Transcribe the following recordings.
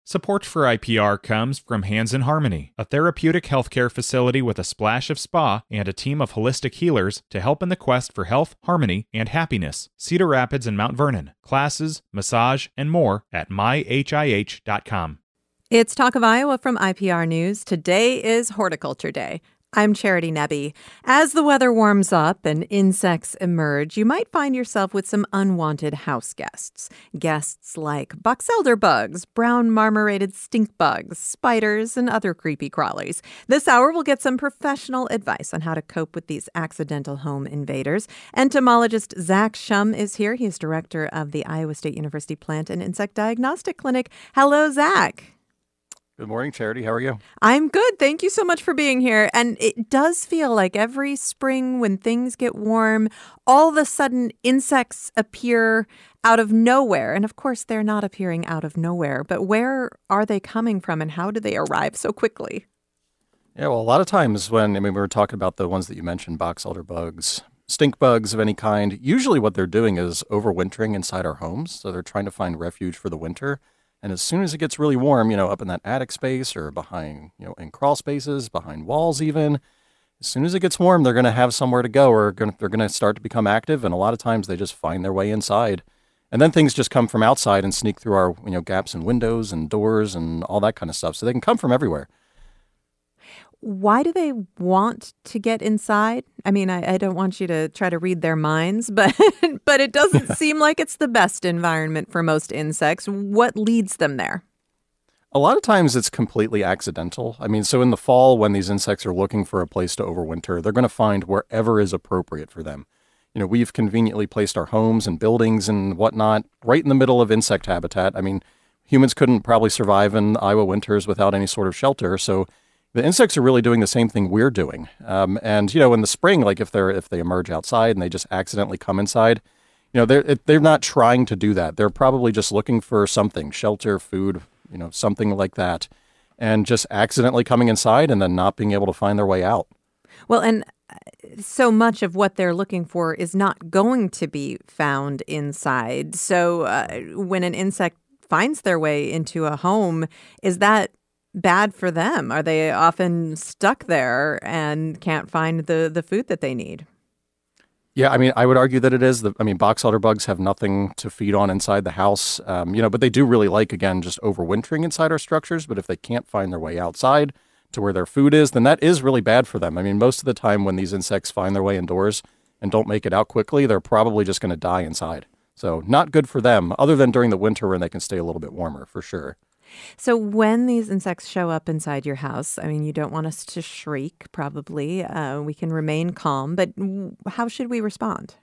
Support for IPR comes from Hands in Harmony, a therapeutic healthcare facility with a splash of spa and a team of holistic healers to help in the quest for health, harmony, and happiness. Cedar Rapids and Mount Vernon. Classes, massage, and more at myhih.com. It's Talk of Iowa from IPR News. Today is Horticulture Day. I'm Charity Nebbe. As the weather warms up and insects emerge, you might find yourself with some unwanted house guests. Guests like box elder bugs, brown marmorated stink bugs, spiders, and other creepy crawlies. This hour, we'll get some professional advice on how to cope with these accidental home invaders. Entomologist Zach Shum is here. He's director of the Iowa State University Plant and Insect Diagnostic Clinic. Hello, Zach. Good morning, Charity. How are you? I'm good. Thank you so much for being here. And it does feel like every spring when things get warm, all of a sudden insects appear out of nowhere. And of course, they're not appearing out of nowhere. But where are they coming from and how do they arrive so quickly? Yeah, well, a lot of times we were talking about the ones that you mentioned, box elder bugs, stink bugs of any kind. Usually what they're doing is overwintering inside our homes. So they're trying to find refuge for the winter. And as soon as it gets really warm, up in that attic space or behind, in crawl spaces, behind walls even, as soon as it gets warm, they're going to have somewhere to go or they're going to start to become active. And a lot of times they just find their way inside. And then things just come from outside and sneak through our, gaps in windows and doors and all that kind of stuff. So they can come from everywhere. Why do they want to get inside? I mean, I don't want you to try to read their minds, but but it doesn't seem like it's the best environment for most insects. What leads them there? A lot of times it's completely accidental. I mean, so in the fall, when these insects are looking for a place to overwinter, they're going to find wherever is appropriate for them. We've conveniently placed our homes and buildings and whatnot right in the middle of insect habitat. I mean, humans couldn't probably survive in Iowa winters without any sort of shelter, so the insects are really doing the same thing we're doing. And, in the spring, like if they emerge outside and they just accidentally come inside, they're not trying to do that. They're probably just looking for something, shelter, food, something like that, and just accidentally coming inside and then not being able to find their way out. Well, and so much of what they're looking for is not going to be found inside. So when an insect finds their way into a home, is that bad for them? Are they often stuck there and can't find the food that they need? Yeah, I mean, I would argue that it is. Box elder bugs have nothing to feed on inside the house, but they do really like, again, just overwintering inside our structures. But if they can't find their way outside to where their food is, then that is really bad for them. I mean, most of the time when these insects find their way indoors and don't make it out quickly, they're probably just going to die inside. So not good for them, other than during the winter when they can stay a little bit warmer, for sure. So when these insects show up inside your house, I mean, you don't want us to shriek, probably. We can remain calm, but how should we respond?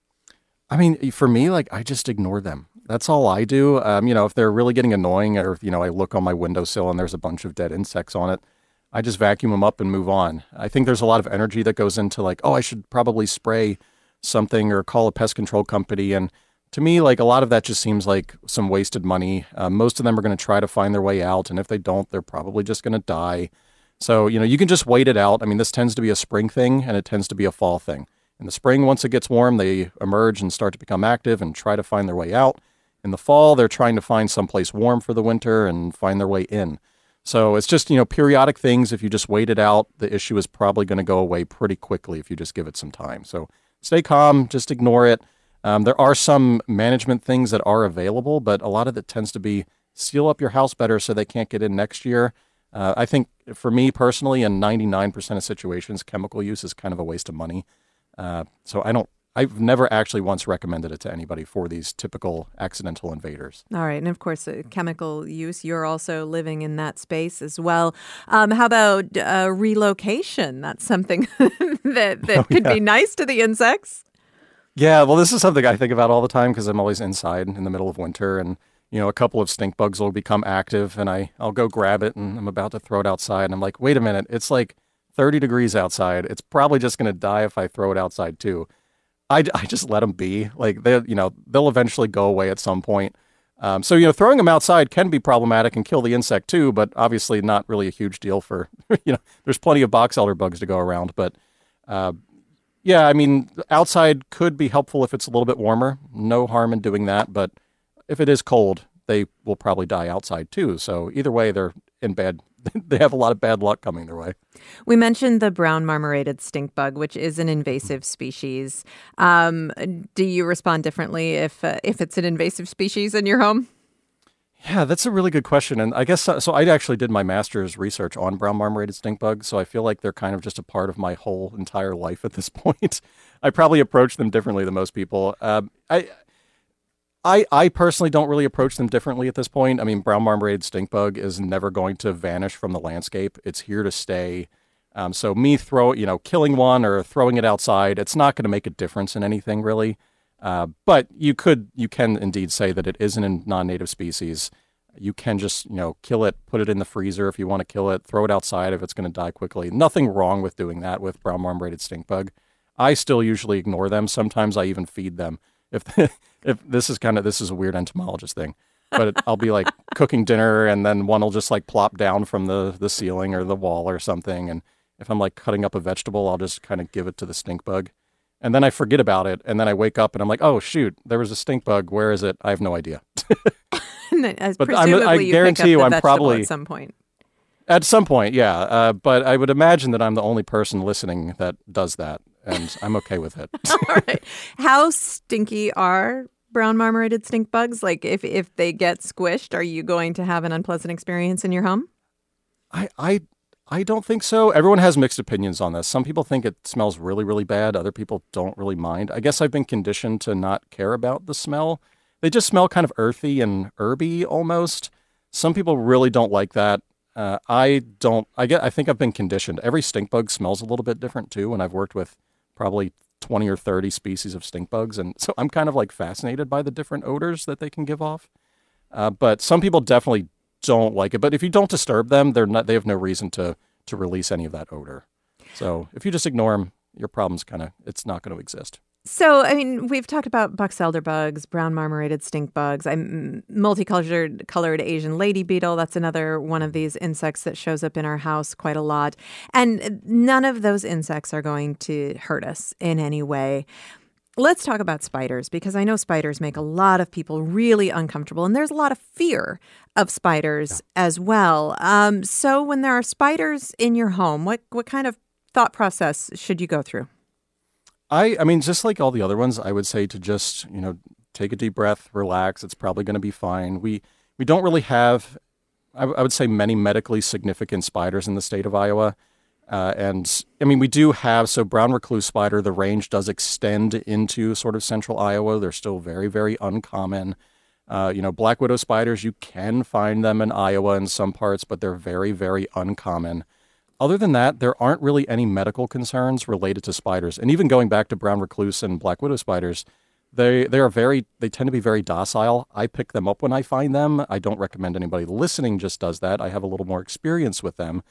I mean, for me, I just ignore them. That's all I do. If they're really getting annoying or, I look on my windowsill and there's a bunch of dead insects on it, I just vacuum them up and move on. I think there's a lot of energy that goes into I should probably spray something or call a pest control company. And to me, a lot of that just seems like some wasted money. Most of them are going to try to find their way out. And if they don't, they're probably just going to die. So, you can just wait it out. I mean, this tends to be a spring thing and it tends to be a fall thing. In the spring, once it gets warm, they emerge and start to become active and try to find their way out. In the fall, they're trying to find someplace warm for the winter and find their way in. So it's just, periodic things. If you just wait it out, the issue is probably going to go away pretty quickly if you just give it some time. So stay calm, just ignore it. There are some management things that are available, but a lot of it tends to be seal up your house better so they can't get in next year. I think for me personally, in 99% of situations, chemical use is kind of a waste of money. So I've never actually once recommended it to anybody for these typical accidental invaders. All right. And of course, chemical use, you're also living in that space as well. How about relocation? That's something that could be nice to the insects. Yeah, well, this is something I think about all the time because I'm always inside in the middle of winter and, a couple of stink bugs will become active and I'll go grab it and I'm about to throw it outside. And I'm like, wait a minute, it's 30 degrees outside. It's probably just going to die if I throw it outside too. I just let them be. They'll eventually go away at some point. So, throwing them outside can be problematic and kill the insect too, but obviously not really a huge deal for, there's plenty of box elder bugs to go around. But yeah, I mean, outside could be helpful if it's a little bit warmer. No harm in doing that. But if it is cold, they will probably die outside too. So either way, they're in bad. They have a lot of bad luck coming their way. We mentioned the brown marmorated stink bug, which is an invasive species. Do you respond differently if it's an invasive species in your home? Yeah, that's a really good question. And I guess so. I actually did my master's research on brown marmorated stink bugs. So I feel like they're kind of just a part of my whole entire life at this point. I probably approach them differently than most people. I personally don't really approach them differently at this point. I mean, brown marmorated stink bug is never going to vanish from the landscape. It's here to stay. So me killing one or throwing it outside, it's not going to make a difference in anything really. But you can indeed say that it is a non-native species. You can just, kill it, put it in the freezer if you want to kill it, throw it outside if it's going to die quickly. Nothing wrong with doing that with brown marmorated stink bug. I still usually ignore them. Sometimes I even feed them. If this is a weird entomologist thing, but I'll be like cooking dinner and then one will just like plop down from the ceiling or the wall or something. And if I'm like cutting up a vegetable, I'll just kind of give it to the stink bug. And then I forget about it. And then I wake up and I'm like, oh, shoot, there was a stink bug. Where is it? I have no idea. But I guarantee you I'm probably at some point. At some point, yeah. But I would imagine that I'm the only person listening that does that. And I'm okay with it. All right. How stinky are brown marmorated stink bugs? Like if they get squished, are you going to have an unpleasant experience in your home? I don't think so. Everyone has mixed opinions on this. Some people think it smells really, really bad. Other people don't really mind. I guess I've been conditioned to not care about the smell. They just smell kind of earthy and herby almost. Some people really don't like that. I don't. I think I've been conditioned. Every stink bug smells a little bit different too, and I've worked with probably 20 or 30 species of stink bugs, and so I'm kind of like fascinated by the different odors that they can give off. But some people definitely don't like it. But if you don't disturb them, they have no reason to release any of that odor. So if you just ignore them, your problem's it's not going to exist. So, I mean, we've talked about box elder bugs, brown marmorated stink bugs, multicolored Asian lady beetle. That's another one of these insects that shows up in our house quite a lot. And none of those insects are going to hurt us in any way. Let's talk about spiders, because I know spiders make a lot of people really uncomfortable, and there's a lot of fear of spiders as well. So when there are spiders in your home, what kind of thought process should you go through? I mean, just like all the other ones, I would say to just, take a deep breath, relax. It's probably going to be fine. We don't really have, I would say, many medically significant spiders in the state of Iowa. And I mean, we do have, so brown recluse spider, the range does extend into sort of central Iowa. They're still very, very uncommon. Black widow spiders, you can find them in Iowa in some parts, but they're very, very uncommon. Other than that, there aren't really any medical concerns related to spiders. And even going back to brown recluse and black widow spiders, they tend to be very docile. I pick them up when I find them. I don't recommend anybody listening just does that. I have a little more experience with them.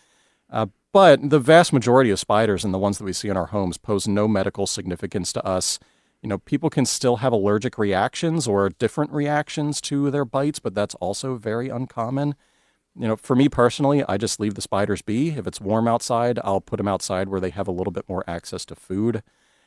But the vast majority of spiders and the ones that we see in our homes pose no medical significance to us. People can still have allergic reactions or different reactions to their bites, but that's also very uncommon. For me personally, I just leave the spiders be. If it's warm outside, I'll put them outside where they have a little bit more access to food.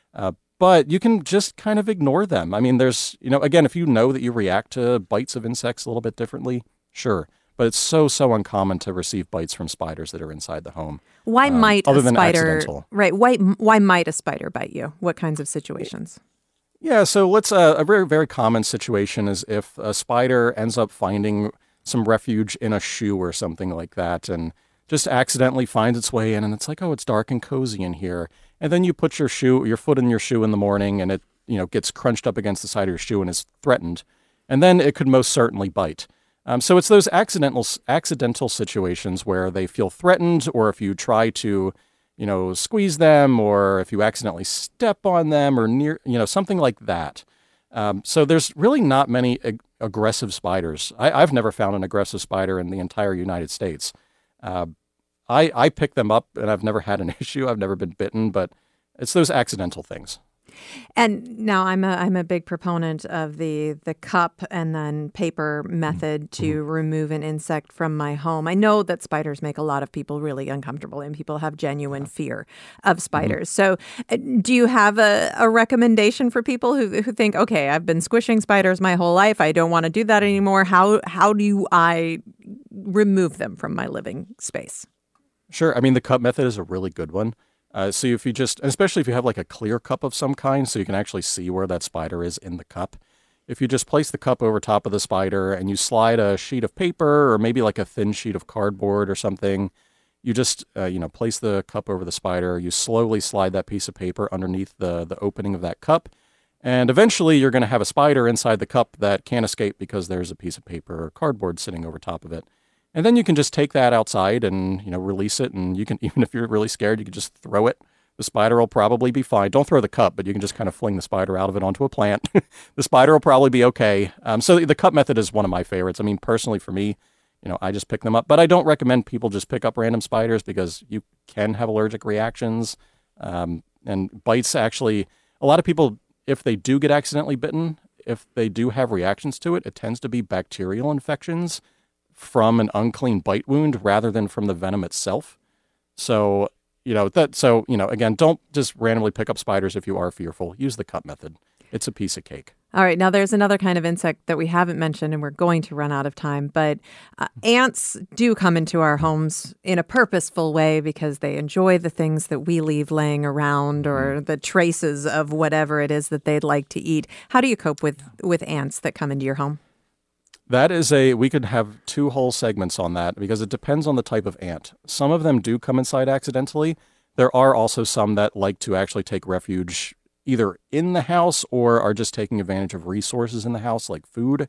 But you can just kind of ignore them. I mean, there's, again, if you know that you react to bites of insects a little bit differently, sure. But it's so uncommon to receive bites from spiders that are inside the home. Why might other a than spider, accidental. right? Why might a spider bite you? What kinds of situations? Yeah, so let's a very, very common situation is if a spider ends up finding some refuge in a shoe or something like that and just accidentally finds its way in, and it's like, oh, it's dark and cozy in here. And then you put your foot in your shoe in the morning, and it, gets crunched up against the side of your shoe and is threatened. And then it could most certainly bite. So it's those accidental situations where they feel threatened, or if you try to, squeeze them, or if you accidentally step on them, or near, something like that. So there's really not many aggressive spiders. I've never found an aggressive spider in the entire United States. I pick them up, and I've never had an issue. I've never been bitten, but it's those accidental things. And now I'm a big proponent of the cup and then paper method to remove an insect from my home. I know that spiders make a lot of people really uncomfortable, and people have genuine fear of spiders. So do you have a recommendation for people who think, okay, I've been squishing spiders my whole life, I don't want to do that anymore. How do I remove them from my living space? Sure. I mean, the cup method is a really good one. So if you especially if you have like a clear cup of some kind, so you can actually see where that spider is in the cup. If you just place the cup over top of the spider and you slide a sheet of paper or maybe like a thin sheet of cardboard or something, you just, place the cup over the spider. You slowly slide that piece of paper underneath the opening of that cup. And eventually you're going to have a spider inside the cup that can't escape because there's a piece of paper or cardboard sitting over top of it. And then you can just take that outside and, release it. And you can, even if you're really scared, you can just throw it. The spider will probably be fine. Don't throw the cup, but you can just kind of fling the spider out of it onto a plant. The spider will probably be okay. So the cup method is one of my favorites. I mean, personally for me, I just pick them up. But I don't recommend people just pick up random spiders because you can have allergic reactions. And bites actually, a lot of people, if they do get accidentally bitten, if they do have reactions to it, it tends to be bacterial infections from an unclean bite wound rather than from the venom itself. So, again, don't just randomly pick up spiders if you are fearful. Use the cup method. It's a piece of cake. All right. Now, there's another kind of insect that we haven't mentioned, and we're going to run out of time. But ants do come into our homes in a purposeful way because they enjoy the things that we leave laying around or the traces of whatever it is that they'd like to eat. How do you cope with ants that come into your home? That is we could have 2 whole segments on that because it depends on the type of ant. Some of them do come inside accidentally. There are also some that like to actually take refuge either in the house or are just taking advantage of resources in the house like food.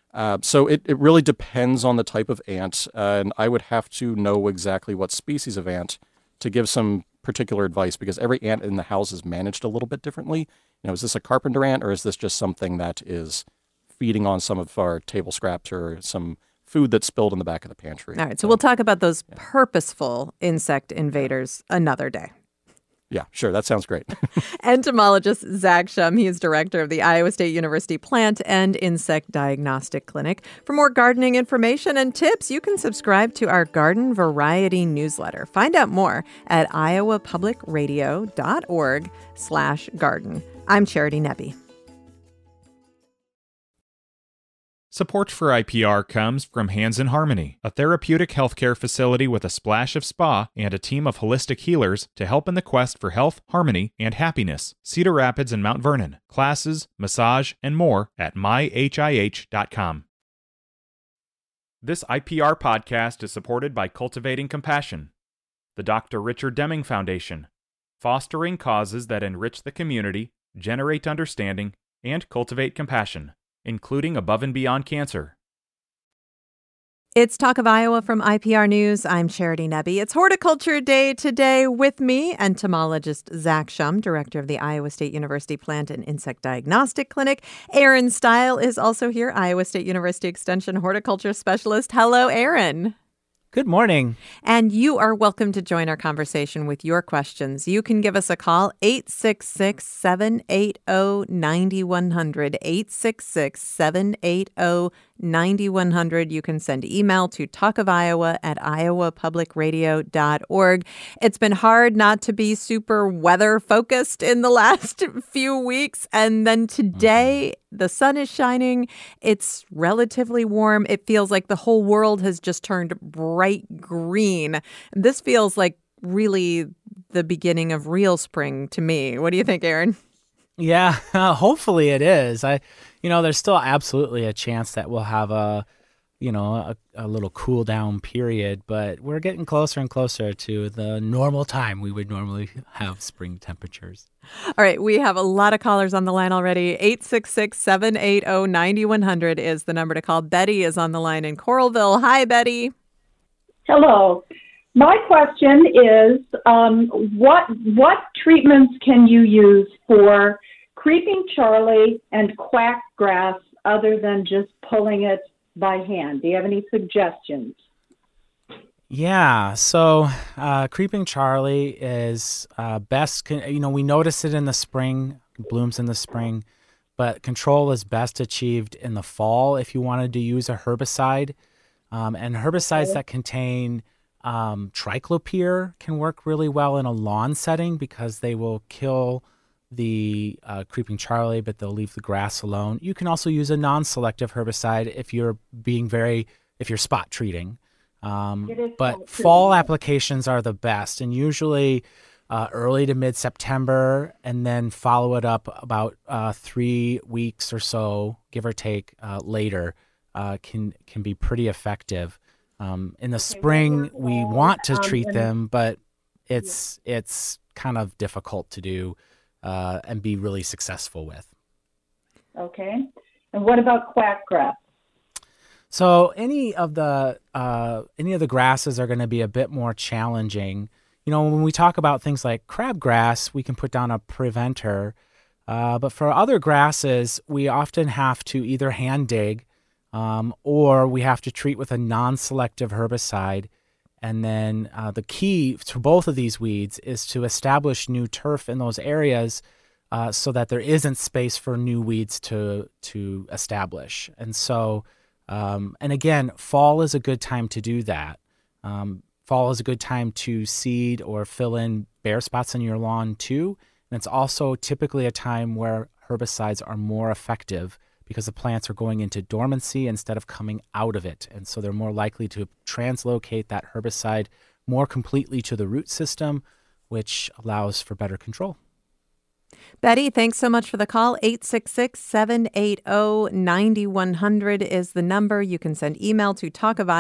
So it really depends on the type of ant. And I would have to know exactly what species of ant to give some particular advice because every ant in the house is managed a little bit differently. Is this a carpenter ant or is this just something that is feeding on some of our table scraps or some food that's spilled in the back of the pantry? All right. So we'll talk about those purposeful insect invaders another day. Yeah, sure. That sounds great. Entomologist Zach Shum. He is director of the Iowa State University Plant and Insect Diagnostic Clinic. For more gardening information and tips, you can subscribe to our Garden Variety newsletter. Find out more at iowapublicradio.org/garden. I'm Charity Nebbe. Support for IPR comes from Hands in Harmony, a therapeutic healthcare facility with a splash of spa and a team of holistic healers to help in the quest for health, harmony, and happiness. Cedar Rapids and Mount Vernon. Classes, massage, and more at myhih.com. This IPR podcast is supported by Cultivating Compassion, the Dr. Richard Deming Foundation, fostering causes that enrich the community, generate understanding, and cultivate compassion, including above and beyond cancer. It's Talk of Iowa from IPR News. I'm Charity Nebbe. It's Horticulture Day today. With me, entomologist Zach Shum, director of the Iowa State University Plant and Insect Diagnostic Clinic. Aaron Stile is also here, Iowa State University Extension horticulture specialist. Hello, Aaron. Good morning. And you are welcome to join our conversation with your questions. You can give us a call, 866-780-9100, 866-780-9100. You can send email to talkofiowa@iowapublicradio.org. It's been hard not to be super weather focused in the last few weeks. And then today, the sun is shining. It's relatively warm. It feels like the whole world has just turned bright green. This feels like really the beginning of real spring to me. What do you think, Aaron? Yeah, hopefully it is. There's still absolutely a chance that we'll have a little cool down period, but we're getting closer and closer to the normal time we would normally have spring temperatures. All right, we have a lot of callers on the line already. 866-780-9100 is the number to call. Betty is on the line in Coralville. Hi, Betty. Hello. My question is, what treatments can you use for creeping Charlie and quackgrass other than just pulling it by hand? Do you have any suggestions? Yeah, so creeping Charlie is best, we notice it in the spring blooms in the spring. But control is best achieved in the fall if you wanted to use a herbicide. And herbicides that contain triclopyr can work really well in a lawn setting because they will kill the creeping Charlie, but they'll leave the grass alone. You can also use a non-selective herbicide if you're spot treating. But fall applications are the best, and usually early to mid-September, and then follow it up about 3 weeks or so, give or take, later, can be pretty effective. In the spring, we want to treat them, but it's kind of difficult to do and be really successful with. Okay. And what about quackgrass? So any of the grasses are going to be a bit more challenging. When we talk about things like crabgrass, we can put down a preventer. But for other grasses, we often have to either hand dig or we have to treat with a non-selective herbicide. And then the key to both of these weeds is to establish new turf in those areas so that there isn't space for new weeds to establish. And so, and again, fall is a good time to do that. Fall is a good time to seed or fill in bare spots in your lawn too. And it's also typically a time where herbicides are more effective because the plants are going into dormancy instead of coming out of it. And so they're more likely to translocate that herbicide more completely to the root system, which allows for better control. Betty, thanks so much for the call. 866-780-9100 is the number. You can send email to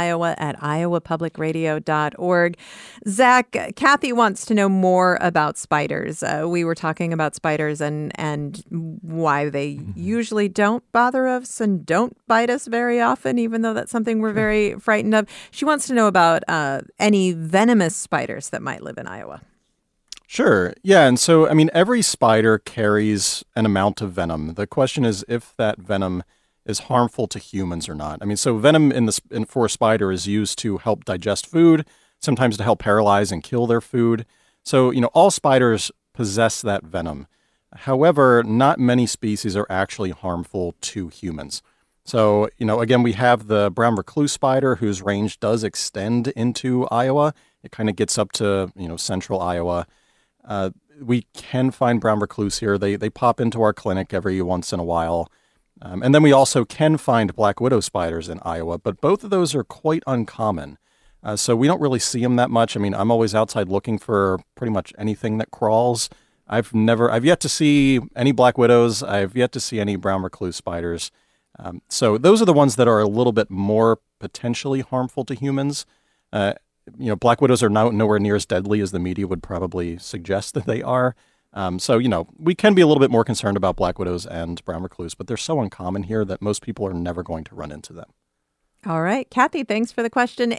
talkofiowa@iowapublicradio.org. Zach, Kathy wants to know more about spiders. We were talking about spiders and why they usually don't bother us and don't bite us very often, even though that's something we're very frightened of. She wants to know about any venomous spiders that might live in Iowa. Sure. Yeah. And so, every spider carries an amount of venom. The question is if that venom is harmful to humans or not. So venom for a spider is used to help digest food, sometimes to help paralyze and kill their food. So, all spiders possess that venom. However, not many species are actually harmful to humans. So, again, we have the brown recluse spider whose range does extend into Iowa. It kind of gets up to, central Iowa. We can find brown recluse here. They pop into our clinic every once in a while. And then we also can find black widow spiders in Iowa, but both of those are quite uncommon. So we don't really see them that much. I'm always outside looking for pretty much anything that crawls. I've yet to see any black widows. I've yet to see any brown recluse spiders. So those are the ones that are a little bit more potentially harmful to humans. Black widows are nowhere near as deadly as the media would probably suggest that they are. So we can be a little bit more concerned about black widows and brown recluse, but they're so uncommon here that most people are never going to run into them. All right. Kathy, thanks for the question.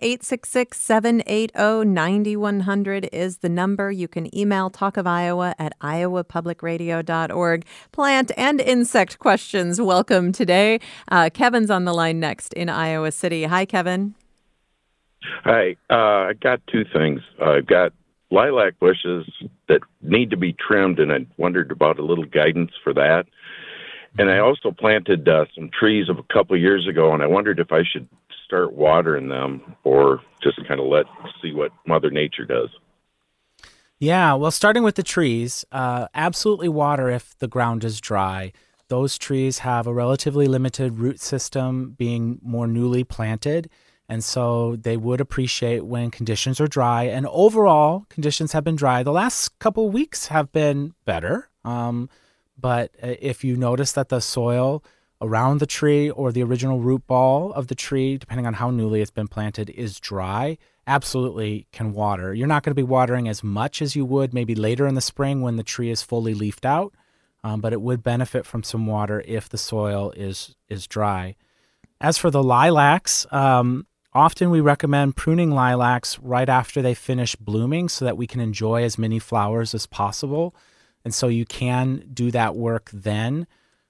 866-780-9100 is the number. You can email talkofiowa@iowapublicradio.org. Plant and insect questions welcome today. Kevin's on the line next in Iowa City. Hi, Kevin. Hi, I got two things. I've got lilac bushes that need to be trimmed, and I wondered about a little guidance for that. And I also planted some trees of a couple of years ago, and I wondered if I should start watering them or just kind of see what Mother Nature does. Yeah, well, starting with the trees, absolutely water if the ground is dry. Those trees have a relatively limited root system, being more newly planted. And so they would appreciate when conditions are dry. And overall, conditions have been dry. The last couple of weeks have been better. But if you notice that the soil around the tree or the original root ball of the tree, depending on how newly it's been planted, is dry, absolutely can water. You're not going to be watering as much as you would maybe later in the spring when the tree is fully leafed out. But it would benefit from some water if the soil is dry. As for the lilacs, often we recommend pruning lilacs right after they finish blooming so that we can enjoy as many flowers as possible. And so you can do that work then.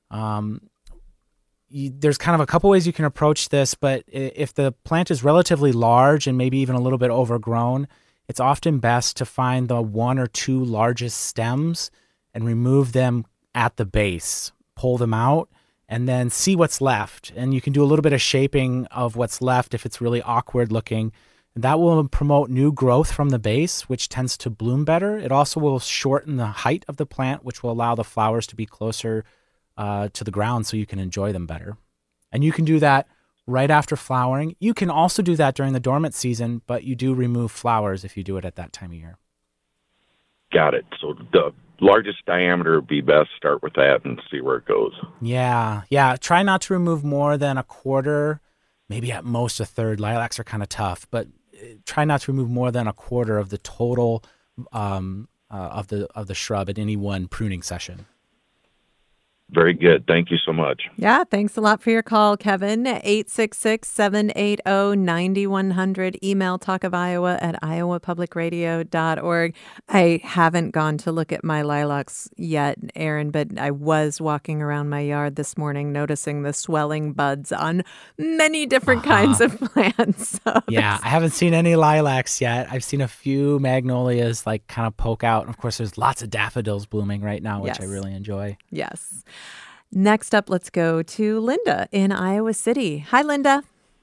There's kind of a couple ways you can approach this, but if the plant is relatively large and maybe even a little bit overgrown, it's often best to find the one or two largest stems and remove them at the base, pull them out, and then see what's left. And you can do a little bit of shaping of what's left if it's really awkward looking. And that will promote new growth from the base, which tends to bloom better. It also will shorten the height of the plant, which will allow the flowers to be closer to the ground so you can enjoy them better. And you can do that right after flowering. You can also do that during the dormant season, but you do remove flowers if you do it at that time of year. Got it. So the largest diameter would be best. Start with that and see where it goes. Yeah. Try not to remove more than a quarter, maybe at most a third. Lilacs are kind of tough, but try not to remove more than a quarter of the total of the shrub at any one pruning session. Very good. Thank you so much. Yeah, thanks a lot for your call, Kevin. 866-780-9100. Email talkofiowa@iowapublicradio.org. I haven't gone to look at my lilacs yet, Aaron, but I was walking around my yard this morning noticing the swelling buds on many different kinds of plants. So yeah, I haven't seen any lilacs yet. I've seen a few magnolias like kind of poke out. And of course, there's lots of daffodils blooming right now, which I really enjoy. Yes. Next up, let's go to Linda in Iowa City. Hi, Linda.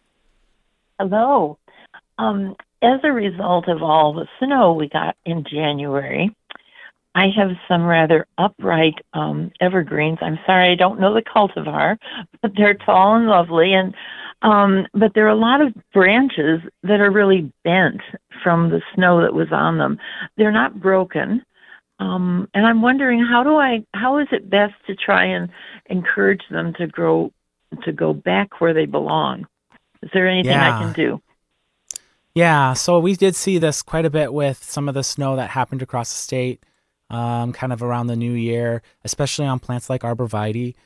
Hello. As a result of all the snow we got in January, I have some rather upright evergreens. I'm sorry, I don't know the cultivar, but they're tall and lovely. And but there are a lot of branches that are really bent from the snow that was on them. They're not broken. And I'm wondering how is it best to try and encourage them to go back where they belong? Is there anything I can do? Yeah, so we did see this quite a bit with some of the snow that happened across the state, kind of around the new year, especially on plants like arborvitae.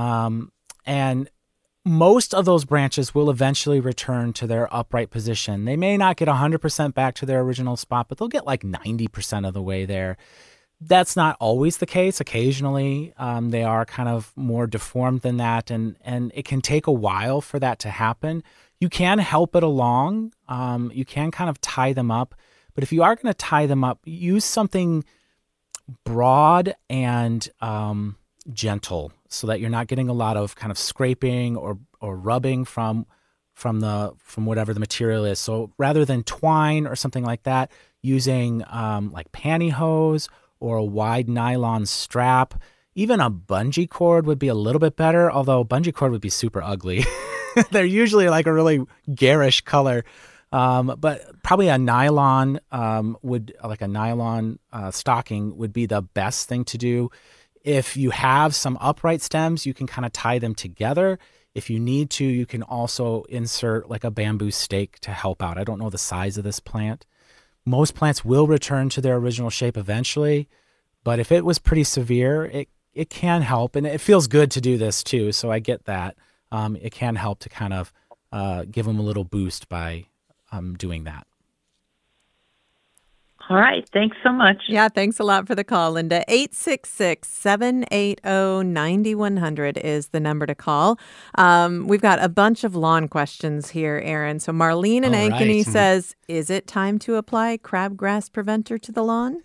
And most of those branches will eventually return to their upright position. They may not get 100% back to their original spot, but they'll get like 90% of the way there. That's not always the case. Occasionally, they are kind of more deformed than that, and it can take a while for that to happen. You can help it along. You can kind of tie them up, but if you are going to tie them up, use something broad and gentle so that you're not getting a lot of kind of scraping or rubbing from whatever the material is. So rather than twine or something like that, using like pantyhose or a wide nylon strap. Even a bungee cord would be a little bit better, although bungee cord would be super ugly. They're usually like a really garish color. But probably a nylon stocking would be the best thing to do. If you have some upright stems, you can kind of tie them together. If you need to, you can also insert like a bamboo stake to help out. I don't know the size of this plant. Most plants will return to their original shape eventually, but if it was pretty severe, it can help, and it feels good to do this too, so I get that. It can help to kind of give them a little boost by doing that. All right. Thanks so much. Yeah, thanks a lot for the call, Linda. 866-780-9100 is the number to call. We've got a bunch of lawn questions here, Aaron. So Marlene in Ankeny says, is it time to apply crabgrass preventer to the lawn?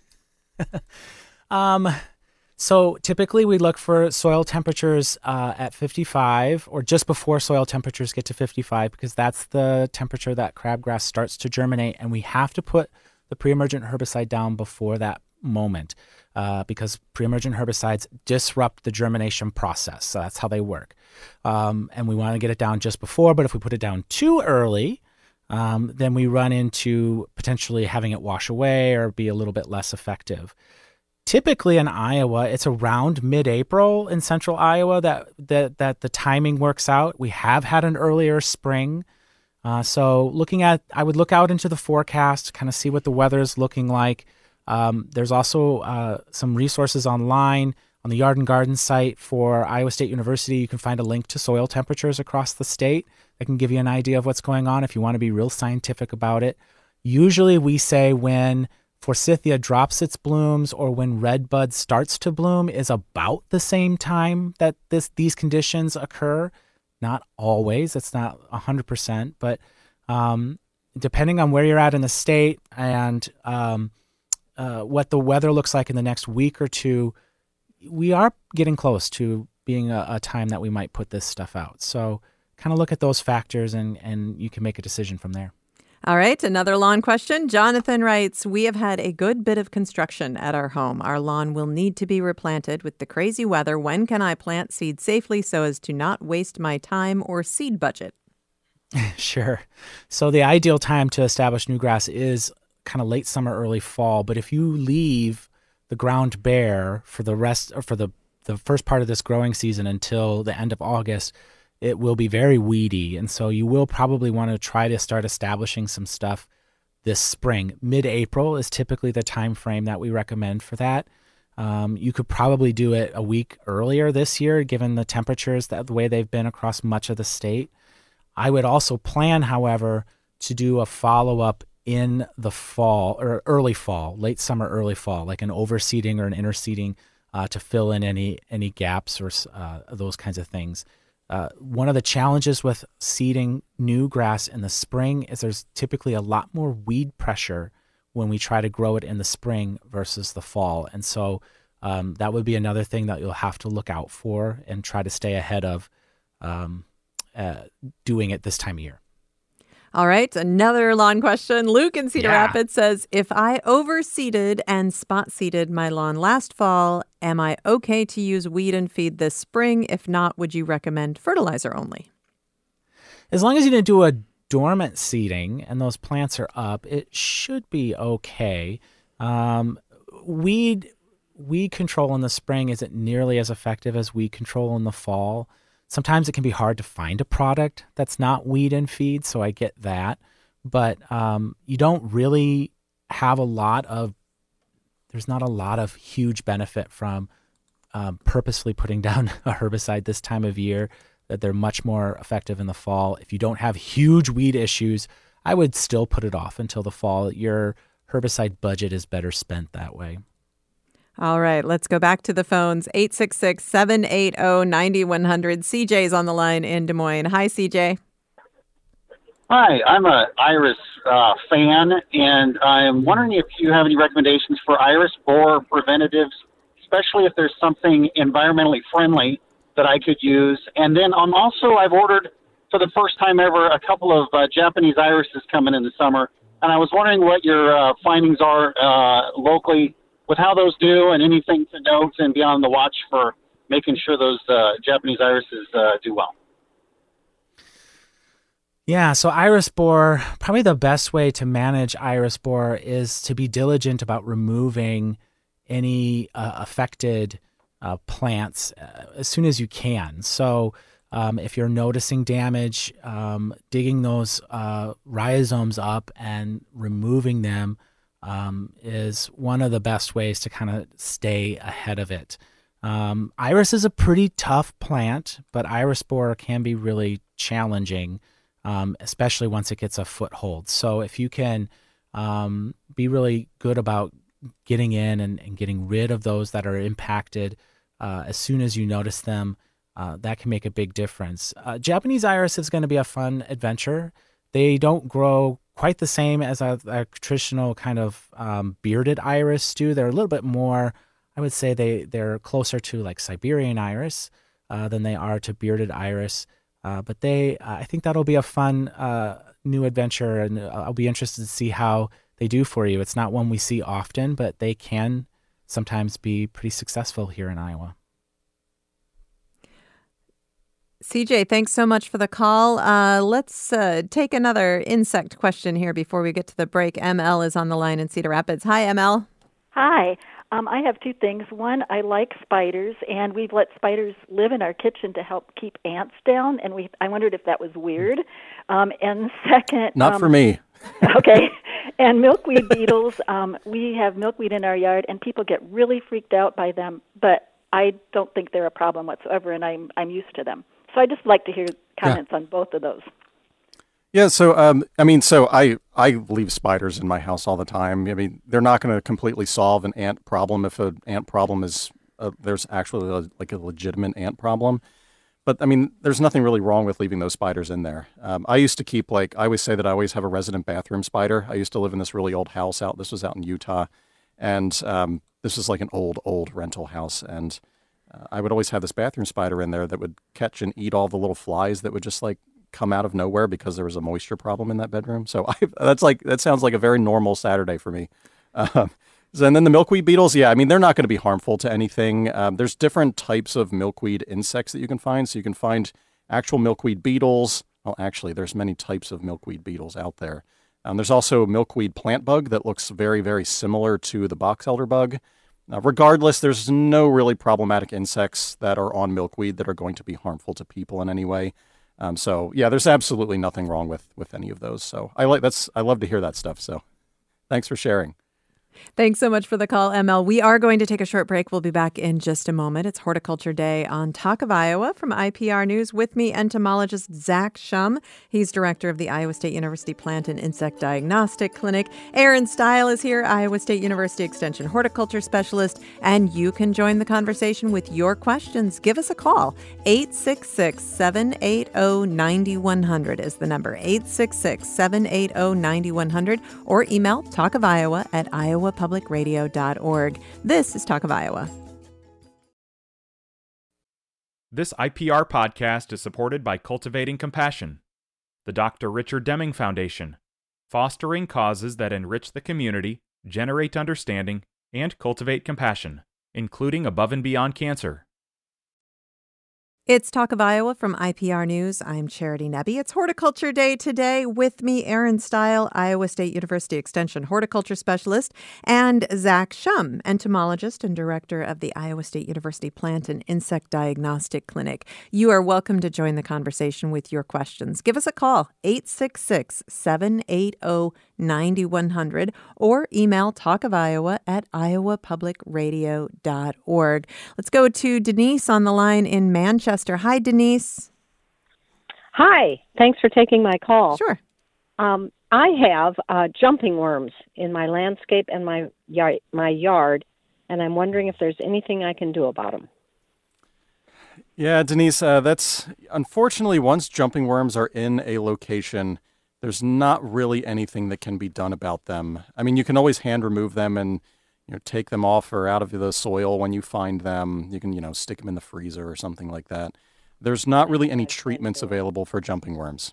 So typically we look for soil temperatures at 55 or just before soil temperatures get to 55 because that's the temperature that crabgrass starts to germinate, and we have to put the pre-emergent herbicide down before that moment because pre-emergent herbicides disrupt the germination process. So that's how they work. And we want to get it down just before, but if we put it down too early, then we run into potentially having it wash away or be a little bit less effective. Typically in Iowa, it's around mid-April in central Iowa that the timing works out. We have had an earlier spring. So I would look out into the forecast, kind of see what the weather is looking like. There's also some resources online on the Yard and Garden site for Iowa State University. You can find a link to soil temperatures across the state that can give you an idea of what's going on if you want to be real scientific about it. Usually we say when Forsythia drops its blooms or when redbud starts to bloom is about the same time that these conditions occur. Not always, it's not 100%, but depending on where you're at in the state and what the weather looks like in the next week or two, we are getting close to being a time that we might put this stuff out. So kind of look at those factors and you can make a decision from there. All right, another lawn question. Jonathan writes, we have had a good bit of construction at our home. Our lawn will need to be replanted with the crazy weather. When can I plant seed safely so as to not waste my time or seed budget? Sure. So the ideal time to establish new grass is kind of late summer, early fall. But if you leave the ground bare for the rest, or for the first part of this growing season until the end of August, it will be very weedy. And so you will probably want to try to start establishing some stuff this spring. Mid-April is typically the time frame that we recommend for that. You could probably do it a week earlier this year, given the temperatures the way they've been across much of the state. I would also plan, however, to do a follow-up in the fall or early fall, late summer, early fall, like an overseeding or an interseeding to fill in any gaps or those kinds of things. One of the challenges with seeding new grass in the spring is there's typically a lot more weed pressure when we try to grow it in the spring versus the fall. And so that would be another thing that you'll have to look out for and try to stay ahead of doing it this time of year. All right, another lawn question. Luke in Cedar Rapids says, if I overseeded and spot seeded my lawn last fall, am I okay to use weed and feed this spring? If not, would you recommend fertilizer only? As long as you didn't do a dormant seeding and those plants are up, it should be okay. Weed control in the spring isn't nearly as effective as weed control in the fall. Sometimes it can be hard to find a product that's not weed and feed, so I get that. But you don't really have there's not a lot of huge benefit from purposely putting down a herbicide this time of year, that they're much more effective in the fall. If you don't have huge weed issues, I would still put it off until the fall. Your herbicide budget is better spent that way. All right, let's go back to the phones. 866-780-9100. CJ's on the line in Des Moines. Hi, CJ. Hi, I'm a Iris fan, and I'm wondering if you have any recommendations for Iris borer preventatives, especially if there's something environmentally friendly that I could use. And then I've ordered for the first time ever a couple of Japanese irises coming in the summer, and I was wondering what your findings are locally with how those do, and anything to note and be on the watch for making sure those Japanese irises do well. Yeah, so iris borer, probably the best way to manage iris borer is to be diligent about removing any affected plants as soon as you can. So if you're noticing damage, digging those rhizomes up and removing them is one of the best ways to kind of stay ahead of it. Iris is a pretty tough plant, but iris borer can be really challenging, especially once it gets a foothold. So if you can be really good about getting in and getting rid of those that are impacted as soon as you notice them, that can make a big difference. Japanese iris is going to be a fun adventure. They don't grow quite the same as a traditional kind of bearded iris do. They're a little bit more, I would say they're closer to like Siberian iris than they are to bearded iris. But I think that'll be a fun new adventure, and I'll be interested to see how they do for you. It's not one we see often, but they can sometimes be pretty successful here in Iowa. CJ, thanks so much for the call. Let's take another insect question here before we get to the break. ML is on the line in Cedar Rapids. Hi, ML. Hi. I have two things. One, I like spiders, and we've let spiders live in our kitchen to help keep ants down, and I wondered if that was weird. And second... Not for me. Okay. And milkweed beetles, we have milkweed in our yard, and people get really freaked out by them, but I don't think they're a problem whatsoever, and I'm used to them. So I'd just like to hear comments on both of those. Yeah, so I leave spiders in my house all the time. I mean, they're not going to completely solve an ant problem if an ant problem is there's actually a legitimate ant problem. But I mean, there's nothing really wrong with leaving those spiders in there. I used to keep I always say that I always have a resident bathroom spider. I used to live in this really old house this was out in Utah, and this is like an old rental house, and I would always have this bathroom spider in there that would catch and eat all the little flies that would just like come out of nowhere because there was a moisture problem in that bedroom. So that sounds like a very normal Saturday for me. And then the milkweed beetles, yeah, I mean, they're not going to be harmful to anything. There's different types of milkweed insects that you can find. So you can find actual milkweed beetles. Well, actually, there's many types of milkweed beetles out there. There's also milkweed plant bug that looks very, very similar to the box elder bug. Regardless, there's no really problematic insects that are on milkweed that are going to be harmful to people in any way. So yeah, there's absolutely nothing wrong with any of those. So I love to hear that stuff. So thanks for sharing. Thanks so much for the call, ML. We are going to take a short break. We'll be back in just a moment. It's Horticulture Day on Talk of Iowa from IPR News. With me, entomologist Zach Shum. He's director of the Iowa State University Plant and Insect Diagnostic Clinic. Aaron Stile is here, Iowa State University Extension horticulture specialist. And you can join the conversation with your questions. Give us a call. 866-780-9100 is the number. 866-780-9100 or email talkofiowa@iowapublicradio.org. This is Talk of Iowa. This IPR podcast is supported by Cultivating Compassion, the Dr. Richard Deming Foundation, fostering causes that enrich the community, generate understanding, and cultivate compassion, including above and beyond cancer. It's Talk of Iowa from IPR News. I'm Charity Nebbe. It's Horticulture Day today. With me, Aaron Stile, Iowa State University Extension horticulture specialist, and Zach Shum, entomologist and director of the Iowa State University Plant and Insect Diagnostic Clinic. You are welcome to join the conversation with your questions. Give us a call, 866-780-9100, or email talkofiowa@iowapublicradio.org. Let's go to Denise on the line in Manchester. Hi, Denise. Hi. Thanks for taking my call. Sure. I have jumping worms in my landscape and my yard, and I'm wondering if there's anything I can do about them. Yeah, Denise, that's unfortunately once jumping worms are in a location, there's not really anything that can be done about them. I mean, you can always hand remove them and take them off or out of the soil when you find them. You can, stick them in the freezer or something like that. There's not really any treatments available for jumping worms.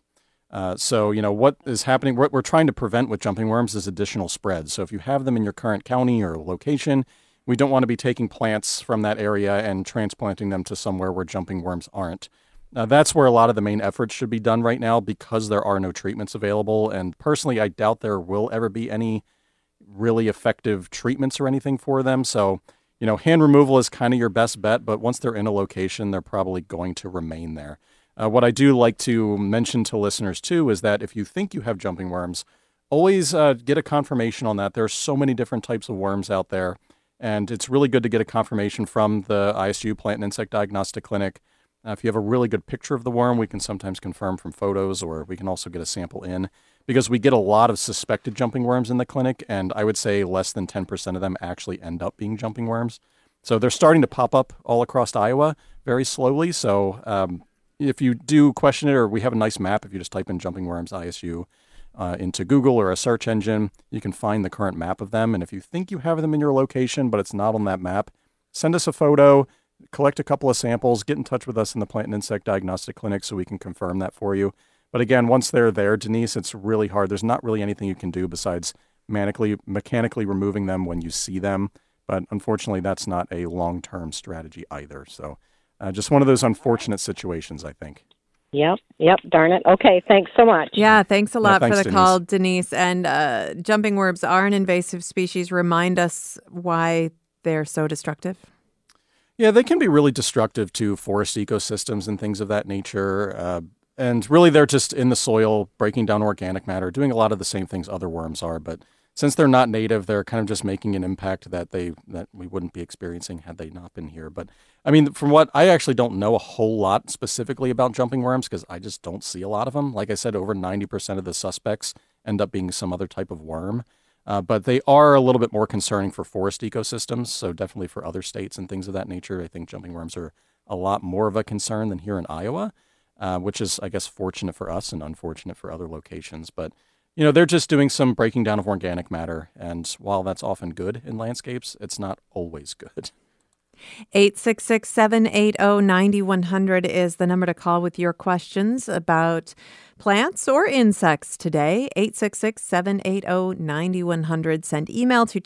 So, what is happening, what we're trying to prevent with jumping worms is additional spread. So if you have them in your current county or location, we don't want to be taking plants from that area and transplanting them to somewhere where jumping worms aren't. That's where a lot of the main efforts should be done right now because there are no treatments available. And personally, I doubt there will ever be any really effective treatments or anything for them. So, hand removal is kind of your best bet, but once they're in a location, they're probably going to remain there. What I do like to mention to listeners too is that if you think you have jumping worms, always get a confirmation on that. There are so many different types of worms out there, and it's really good to get a confirmation from the ISU Plant and Insect Diagnostic Clinic. If you have a really good picture of the worm, we can sometimes confirm from photos, or we can also get a sample in. Because we get a lot of suspected jumping worms in the clinic, and I would say less than 10% of them actually end up being jumping worms. So they're starting to pop up all across Iowa very slowly. So if you do question it, or we have a nice map, if you just type in jumping worms ISU into Google or a search engine, you can find the current map of them. And if you think you have them in your location, but it's not on that map, send us a photo, collect a couple of samples, get in touch with us in the Plant and Insect Diagnostic Clinic so we can confirm that for you. But again, once they're there, Denise, it's really hard. There's not really anything you can do besides mechanically removing them when you see them. But unfortunately, that's not a long-term strategy either. So just one of those unfortunate situations, I think. Yep, darn it. Okay, thanks so much. Yeah, thanks a lot thanks, for the call, Denise. And jumping worms are an invasive species. Remind us why they're so destructive. Yeah, they can be really destructive to forest ecosystems and things of that nature. And really, they're just in the soil, breaking down organic matter, doing a lot of the same things other worms are. But since they're not native, they're kind of just making an impact that we wouldn't be experiencing had they not been here. But I mean, from what I actually don't know a whole lot specifically about jumping worms because I just don't see a lot of them. Like I said, over 90% of the suspects end up being some other type of worm. But they are a little bit more concerning for forest ecosystems. So definitely for other states and things of that nature, I think jumping worms are a lot more of a concern than here in Iowa. Which is, I guess, fortunate for us and unfortunate for other locations. But, they're just doing some breaking down of organic matter. And while that's often good in landscapes, it's not always good. 866-780-9100 is the number to call with your questions about plants or insects today. 866-780-9100. Send email to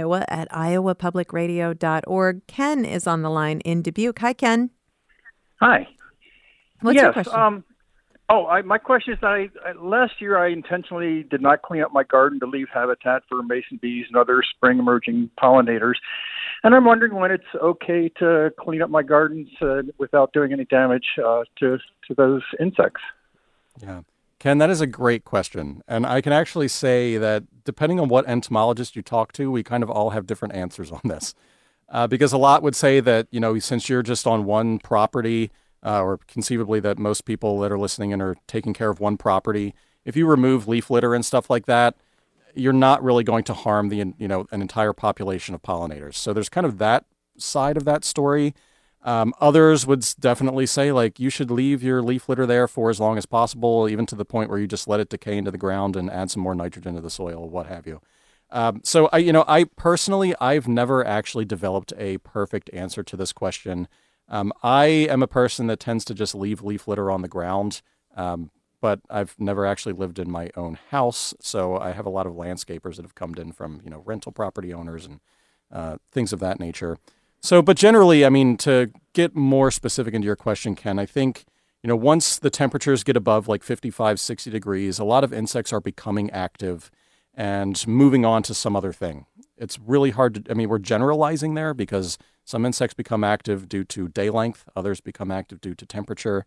talkofiowa@iowapublicradio.org. Ken is on the line in Dubuque. Hi, Ken. Hi. What's your question? My question is that last year I intentionally did not clean up my garden to leave habitat for mason bees and other spring emerging pollinators. And I'm wondering when it's okay to clean up my gardens without doing any damage to those insects. Yeah. Ken, that is a great question. And I can actually say that depending on what entomologist you talk to, we kind of all have different answers on this. Because a lot would say that, since you're just on one property, or conceivably that most people that are listening in are taking care of one property, if you remove leaf litter and stuff like that, you're not really going to harm an entire population of pollinators. So there's kind of that side of that story. Others would definitely say, like, you should leave your leaf litter there for as long as possible, even to the point where you just let it decay into the ground and add some more nitrogen to the soil, what have you. So I personally, I've never actually developed a perfect answer to this question. I am a person that tends to just leave leaf litter on the ground, but I've never actually lived in my own house. So I have a lot of landscapers that have come in from, rental property owners and things of that nature. So, but generally, to get more specific into your question, Ken, I think, once the temperatures get above like 55, 60 degrees, a lot of insects are becoming active and moving on to some other thing. It's really hard to, we're generalizing there because some insects become active due to day length, others become active due to temperature.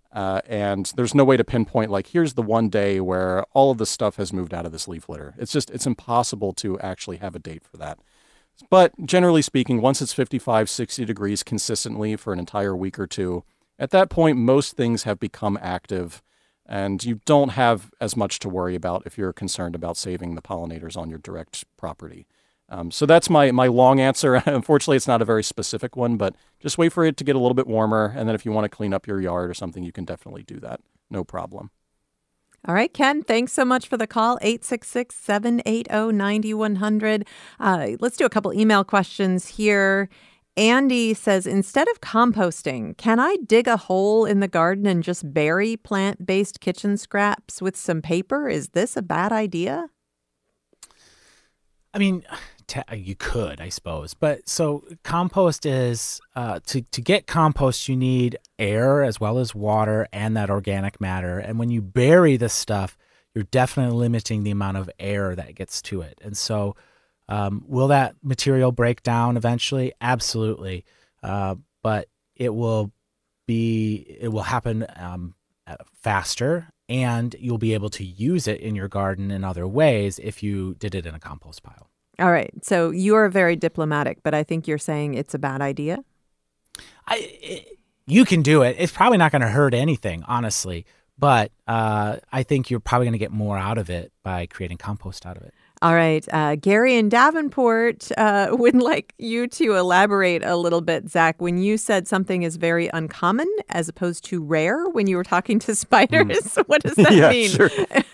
And there's no way to pinpoint, like, here's the one day where all of this stuff has moved out of this leaf litter. It's impossible to actually have a date for that. But generally speaking, once it's 55, 60 degrees consistently for an entire week or two, at that point, most things have become active and you don't have as much to worry about if you're concerned about saving the pollinators on your direct property. So that's my long answer. Unfortunately, it's not a very specific one, but just wait for it to get a little bit warmer. And then if you want to clean up your yard or something, you can definitely do that. No problem. All right, Ken, thanks so much for the call, 866-780-9100. Let's do a couple email questions here. Andy says, instead of composting, can I dig a hole in the garden and just bury plant-based kitchen scraps with some paper? Is this a bad idea? You could, I suppose. But so compost is, to get compost, you need air as well as water and that organic matter. And when you bury this stuff, you're definitely limiting the amount of air that gets to it. And so will that material break down eventually? Absolutely. But it will happen faster, and you'll be able to use it in your garden in other ways if you did it in a compost pile. All right. So you're very diplomatic, but I think you're saying it's a bad idea. You can do it. It's probably not going to hurt anything, honestly. But I think you're probably going to get more out of it by creating compost out of it. All right. Gary in Davenport would like you to elaborate a little bit, Zach, when you said something is very uncommon as opposed to rare when you were talking to spiders. What does that mean? Sure.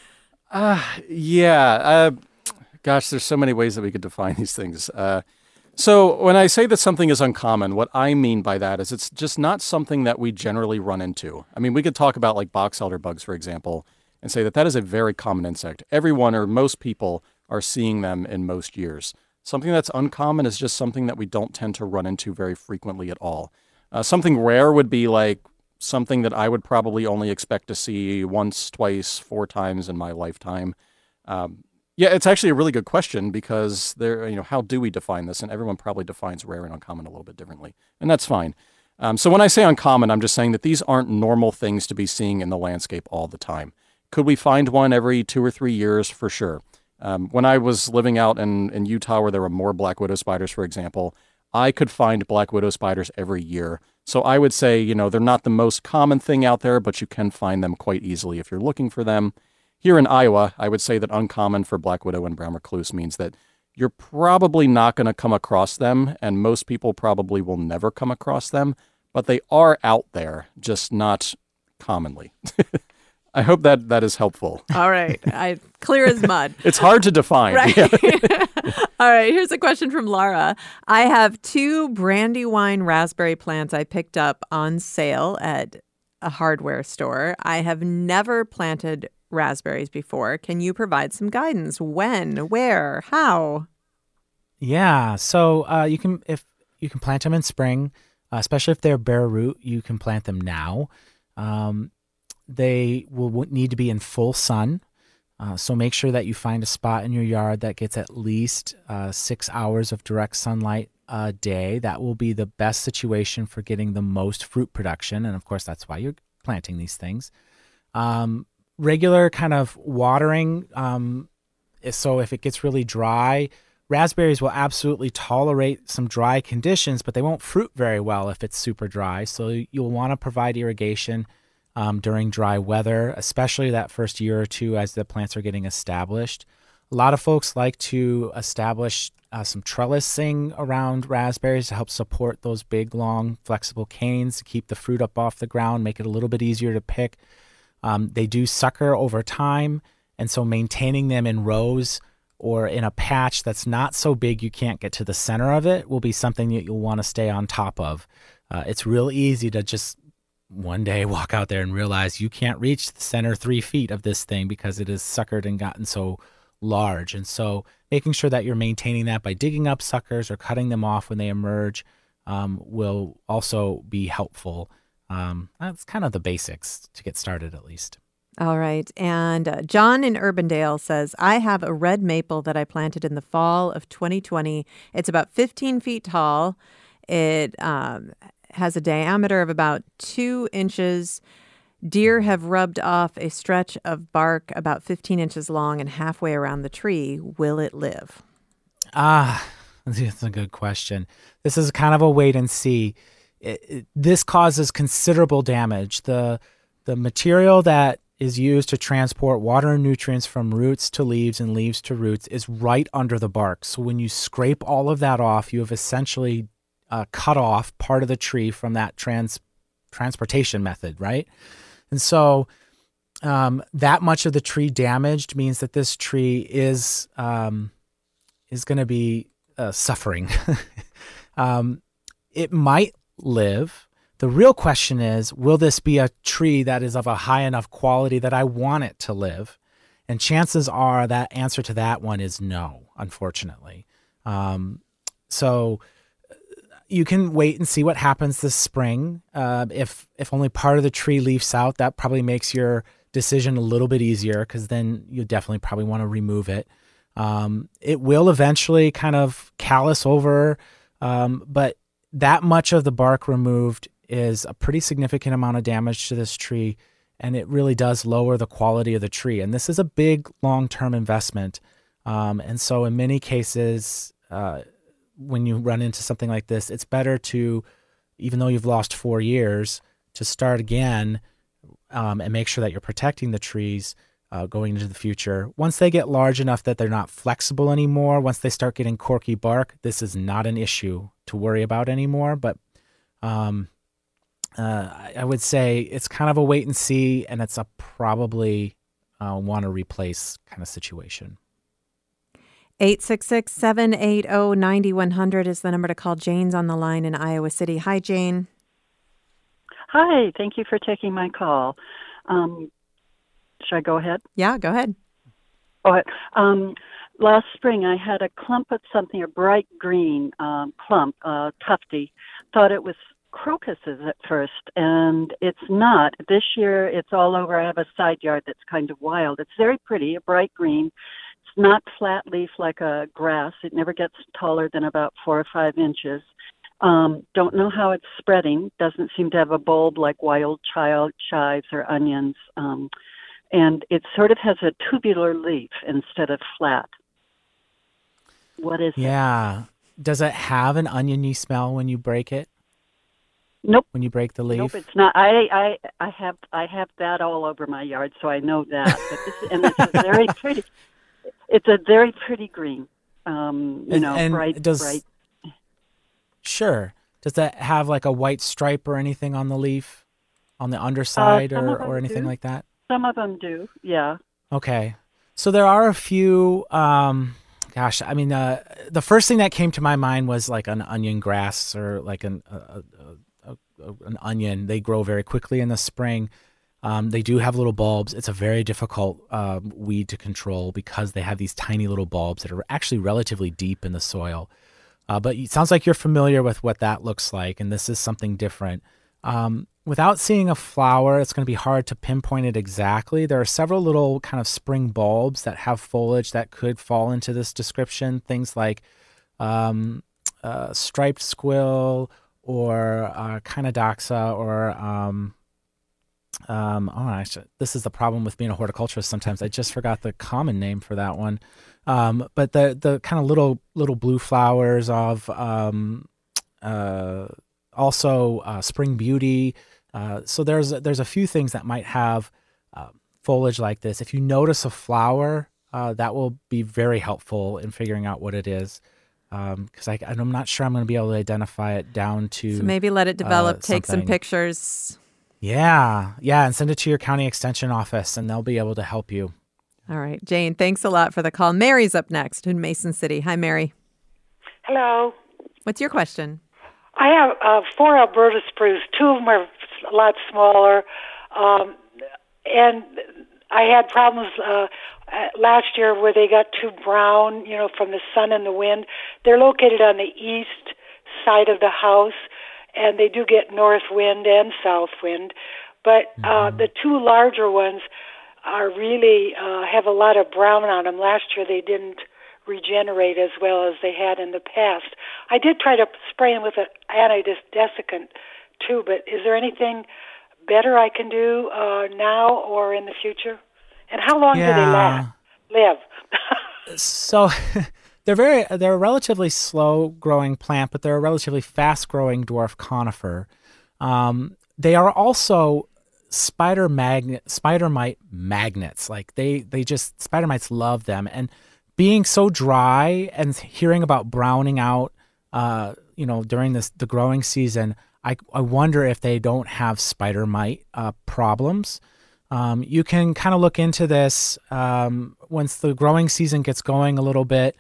Gosh, there's so many ways that we could define these things. So when I say that something is uncommon, what I mean by that is it's just not something that we generally run into. We could talk about like box elder bugs, for example, and say that is a very common insect. Everyone or most people are seeing them in most years. Something that's uncommon is just something that we don't tend to run into very frequently at all. Something rare would be like something that I would probably only expect to see once, twice, 4 times in my lifetime. Yeah, it's actually a really good question because how do we define this? And everyone probably defines rare and uncommon a little bit differently, and that's fine. So when I say uncommon, I'm just saying that these aren't normal things to be seeing in the landscape all the time. Could we find one every 2 or 3 years? For sure. When I was living out in Utah where there were more black widow spiders, for example, I could find black widow spiders every year. So I would say, they're not the most common thing out there, but you can find them quite easily if you're looking for them. Here in Iowa, I would say that uncommon for black widow and brown recluse means that you're probably not going to come across them, and most people probably will never come across them, but they are out there, just not commonly. I hope that is helpful. All right. Clear as mud. It's hard to define. Right. Yeah. All right. Here's a question from Laura. I have 2 Brandywine raspberry plants I picked up on sale at a hardware store. I have never planted raspberries before. Can you provide some guidance? When, where, how? Yeah. So you can plant them in spring, especially if they're bare root. You can plant them now. They will need to be in full sun. So make sure that you find a spot in your yard that gets at least 6 hours of direct sunlight a day. That will be the best situation for getting the most fruit production. And of course, that's why you're planting these things. Regular kind of watering. So if it gets really dry, raspberries will absolutely tolerate some dry conditions, but they won't fruit very well if it's super dry. So you'll want to provide irrigation during dry weather, especially that first year or two as the plants are getting established. A lot of folks like to establish some trellising around raspberries to help support those big, long, flexible canes to keep the fruit up off the ground, make it a little bit easier to pick. They do sucker over time, and so maintaining them in rows or in a patch that's not so big you can't get to the center of it will be something that you'll want to stay on top of. It's real easy to just one day walk out there and realize you can't reach the center 3 feet of this thing because it is suckered and gotten so large. And so making sure that you're maintaining that by digging up suckers or cutting them off when they emerge will also be helpful. That's kind of the basics to get started, at least. All right. And John in Urbandale says, I have a red maple that I planted in the fall of 2020. It's about 15 feet tall. It has a diameter of about 2 inches. Deer have rubbed off a stretch of bark about 15 inches long and halfway around the tree. Will it live? That's a good question. This is kind of a wait and see. This causes considerable damage. The material that is used to transport water and nutrients from roots to leaves and leaves to roots is right under the bark. So when you scrape all of that off, you have essentially cut off part of the tree from that transportation method, right? And so that much of the tree damaged means that this tree is going to be suffering. It might live. The real question is, will this be a tree that is of a high enough quality that I want it to live? And chances are that answer to that one is no, unfortunately. So you can wait and see what happens this spring. If only part of the tree leaves out, that probably makes your decision a little bit easier because then you definitely probably want to remove it. It will eventually kind of callus over, but that much of the bark removed is a pretty significant amount of damage to this tree, and it really does lower the quality of the tree. And this is a big long-term investment. And so in many cases, when you run into something like this, it's better to, even though you've lost 4 years, to start again and make sure that you're protecting the trees going into the future. Once they get large enough that they're not flexible anymore, once they start getting corky bark, this is not an issue to worry about anymore. But I would say it's kind of a wait and see, and it's a probably want to replace kind of situation. 866-780-9100 is the number to call. Jane's on the line in Iowa City. Hi, Jane. Hi, thank you for taking my call. Should I go ahead? Yeah, go ahead. Go ahead. Last spring, I had a clump of something, a bright green clump, tufty. Thought it was crocuses at first, and it's not. This year, it's all over. I have a side yard that's kind of wild. It's very pretty, a bright green. It's not flat leaf like a grass. It never gets taller than about 4 or 5 inches. Don't know how it's spreading. Doesn't seem to have a bulb like wild chives or onions. And it sort of has a tubular leaf instead of flat. What is it? Yeah. Does it have an oniony smell when you break it? Nope. When you break the leaf? Nope, it's not. I have that all over my yard, so I know that. But it's a very pretty. It's a very pretty green. Bright. Sure. Does that have like a white stripe or anything on the leaf, on the underside, or anything like that? Some of them do, yeah. Okay. So there are a few, the first thing that came to my mind was like an onion grass or like an onion. They grow very quickly in the spring. They do have little bulbs. It's a very difficult weed to control because they have these tiny little bulbs that are actually relatively deep in the soil. But it sounds like you're familiar with what that looks like, and this is something different. Without seeing a flower, it's going to be hard to pinpoint it exactly. There are several little kind of spring bulbs that have foliage that could fall into this description. Things like striped squill or Chinodoxa or actually, this is the problem with being a horticulturist. Sometimes I just forgot the common name for that one. But the kind of little blue flowers of also spring beauty. So there's a few things that might have foliage like this. If you notice a flower, that will be very helpful in figuring out what it is. Because I'm not sure I'm going to be able to identify it down to. So maybe let it develop. Take some something. pictures. Yeah, and send it to your county extension office, and they'll be able to help you. All right, Jane, thanks a lot for the call. Mary's up next in Mason City. Hi, Mary. Hello. What's your question? I have 4 Alberta spruce. 2 of them are a lot smaller, and I had problems last year where they got too brown, from the sun and the wind. They're located on the east side of the house, and they do get north wind and south wind. But the 2 larger ones are really have a lot of brown on them. Last year they didn't regenerate as well as they had in the past. I did try to spray them with an antidesicant too, but is there anything better I can do now or in the future? And how long do they live? So they're a relatively slow growing plant, but they're a relatively fast growing dwarf conifer. They are also spider mite magnets. Like spider mites love them. And being so dry and hearing about browning out, during the growing season, I wonder if they don't have spider mite problems. You can kind of look into this once the growing season gets going a little bit.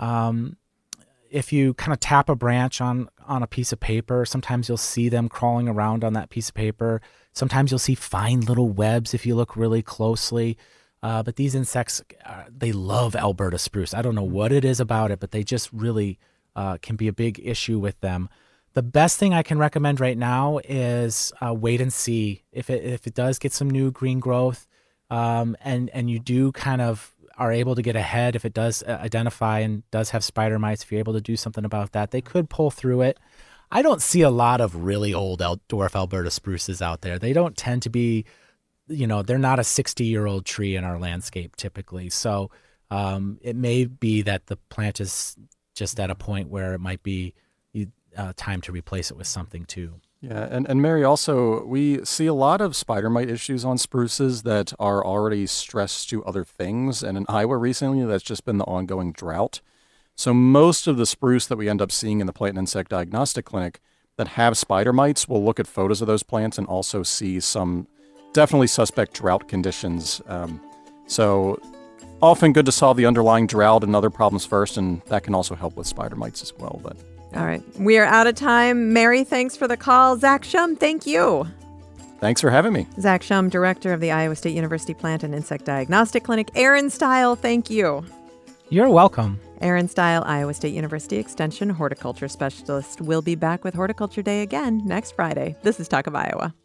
If you kind of tap a branch on a piece of paper, sometimes you'll see them crawling around on that piece of paper. Sometimes you'll see fine little webs if you look really closely. But these insects, they love Alberta spruce. I don't know what it is about it, but they just really can be a big issue with them. The best thing I can recommend right now is wait and see if it does get some new green growth, and you do kind of are able to get ahead if it does identify and does have spider mites. If you're able to do something about that, they could pull through it. I don't see a lot of really old dwarf Alberta spruces out there. They don't tend to be, they're not a 60-year-old tree in our landscape typically. So it may be that the plant is just at a point where it might be time to replace it with something too. Yeah, and Mary, also, we see a lot of spider mite issues on spruces that are already stressed to other things. And in Iowa recently, that's just been the ongoing drought. So most of the spruce that we end up seeing in the Plant and Insect Diagnostic Clinic that have spider mites, we'll look at photos of those plants and also see some definitely suspect drought conditions. So often good to solve the underlying drought and other problems first, and that can also help with spider mites as well. But all right. We are out of time. Mary, thanks for the call. Zach Shum, thank you. Thanks for having me. Zach Shum, director of the Iowa State University Plant and Insect Diagnostic Clinic. Aaron Stile, thank you. You're welcome. Aaron Stile, Iowa State University Extension horticulture specialist, will be back with Horticulture Day again next Friday. This is Talk of Iowa.